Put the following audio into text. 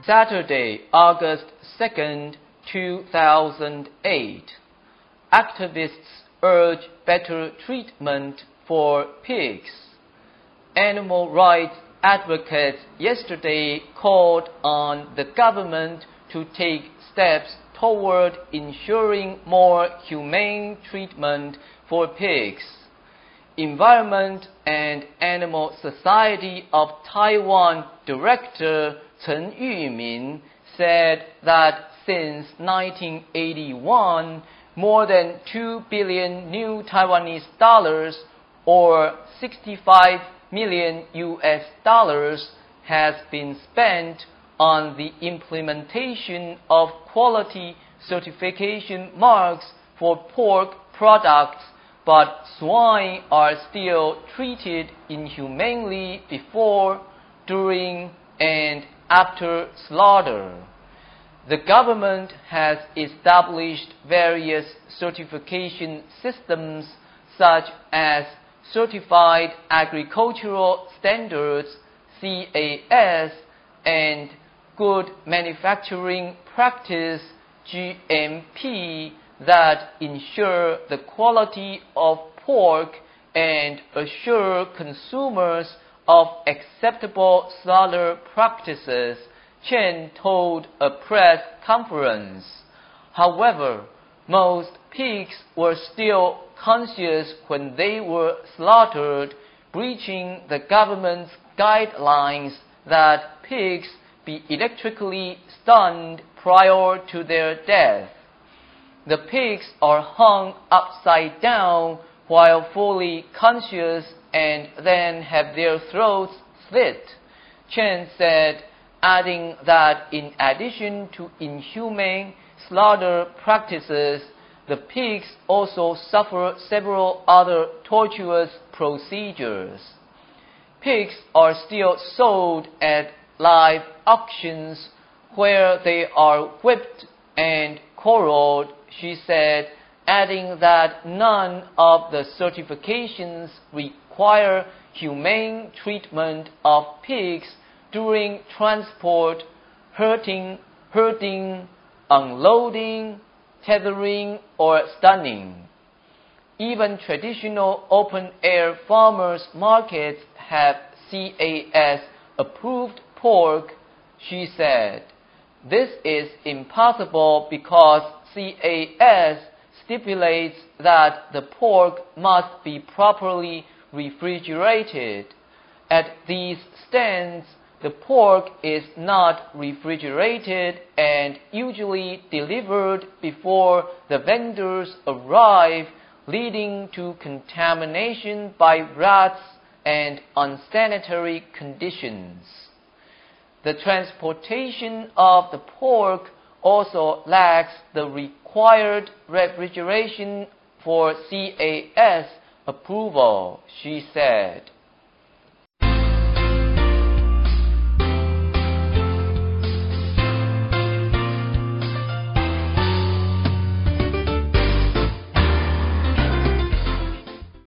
Saturday, August 2nd, 2008. Activists urge better treatment for pigs. Animal rights advocates yesterday called on the government to take steps toward ensuring more humane treatment for pigs. Environment and Animal Society of Taiwan Director Chen Yumin said that since 1981, more than 2 billion new Taiwanese dollars or 65 million US dollars has been spent on the implementation of quality certification marks for pork products, but swine are still treated inhumanely before, during, and after slaughter. The government has established various certification systems such as Certified Agricultural Standards (CAS) and Good Manufacturing Practice (GMP) that ensure the quality of pork and assure consumers of acceptable slaughter practices, Chen told a press conference. However, most pigs were still conscious when they were slaughtered, breaching the government's guidelines that pigs be electrically stunned prior to their death. The pigs are hung upside down while fully conscious and then have their throats slit, Chen said, adding that in addition to inhumane slaughter practices, the pigs also suffer several other tortuous procedures. Pigs are still sold at live auctions where they are whipped and corralled, she said, adding that none of the certifications require humane treatment of pigs during transport, herding, unloading, tethering, or stunning. Even traditional open-air farmers' markets have CAS-approved pork, she said. This is impossible because CAS stipulates that the pork must be properly refrigerated. At these stands, the pork is not refrigerated and usually delivered before the vendors arrive, leading to contamination by rats and unsanitary conditions. The transportation of the pork also lacks the required refrigeration for CAS approval, she said.